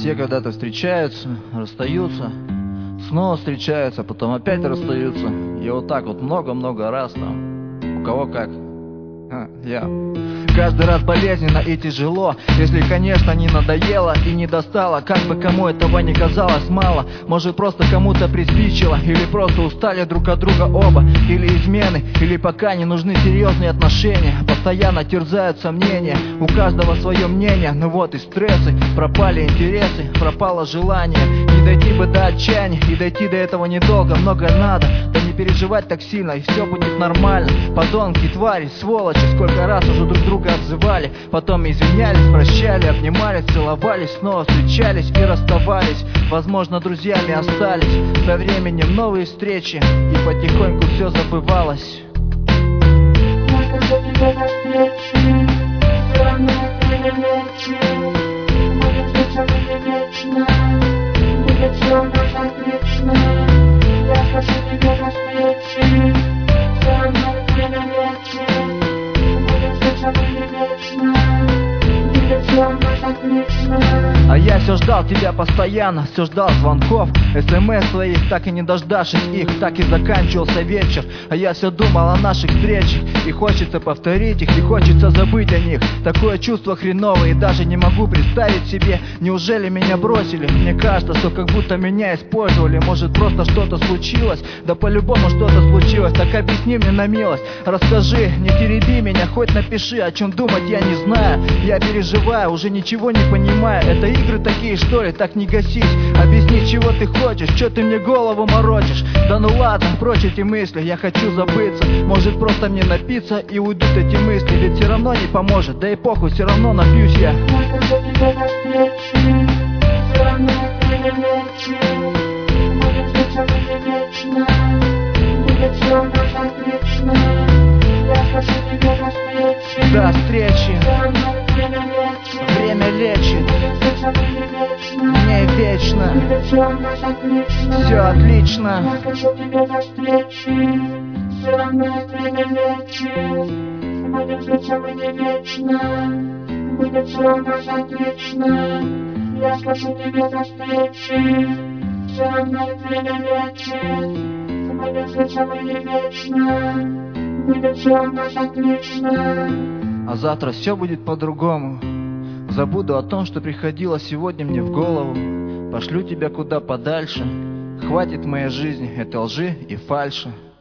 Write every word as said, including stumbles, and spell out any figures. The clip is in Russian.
Все когда-то встречаются, расстаются, снова встречаются, потом опять расстаются. И вот так вот много-много раз там. У кого как. А, я. Каждый раз болезненно и тяжело, если, конечно, не надоело и не достало. Как бы кому этого не казалось мало, может просто кому-то приспичило, или просто устали друг от друга оба, или измены, или пока не нужны серьезные отношения. Постоянно терзают сомнения, у каждого свое мнение. Ну вот и стрессы, пропали интересы, пропало желание. Не дойти бы до отчаяния, и дойти до этого недолго, много надо. Да не переживать так сильно, и все будет нормально. Подонки, твари, сволочи, сколько раз уже друг друга отзывали, потом извинялись, прощали, обнимались, целовались, снова встречались и расставались. Возможно, друзьями остались. Со временем новые встречи, и потихоньку все забывалось. А я все ждал тебя постоянно, все ждал звонков, смс твоих, так и не дождавшись их, так и заканчивался вечер. А я все думал о наших встречах, и хочется повторить их, и хочется забыть о них. Такое чувство хреновое, и даже не могу представить себе, неужели меня бросили? Мне кажется, что как будто меня использовали. Может, просто что-то случилось? Да по-любому что-то случилось. Так объясни мне на милость, расскажи, не тереби меня, хоть напиши. О чем думать я не знаю, я переживаю, уже ничего не понимаю. Это игры такие, что ли? Так не гасись, объясни, чего ты хочешь, что ты мне голову морочишь. Да ну ладно, прочь эти мысли, я хочу забыться. Может, просто мне напиться и уйдут эти мысли, ведь все равно не поможет. Да и похуй, все равно напьюсь я. До встречи. Время лечит. Мне вечно. Все отлично. Будет вечер не вечно, будет все у нас отлично. Я скажу тебе до встречи, все равно время лечит. Будет вечер не вечно, будет все у нас отлично. А завтра все будет по-другому. Забуду о том, что приходило сегодня мне в голову. Пошлю тебя куда подальше. Хватит в моей жизни этой лжи и фальши.